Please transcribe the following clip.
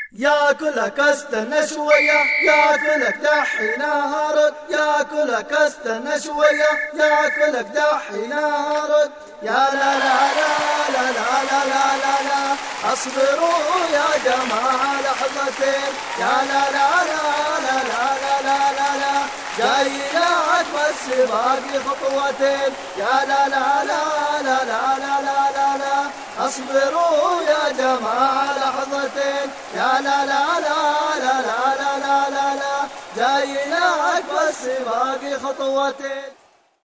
ياكلك استنى شوية، ياكلك دحين هرد، ياكلك استنى شوية، ياكلك دحين هرد. يا لا لا لا لا لا لا لا لا لا اصبروا يا جماعة لحظتين. يا لا لا لا لا لا لا لا لا لا جاي لك بس باقي خطوتين. يا لا لا لا لا لا لا لا لا لا اصبروا يا جماعة لحظتين. يا لا لا لا لا لا لا لا لا جاي لك بس باقي خطوتين.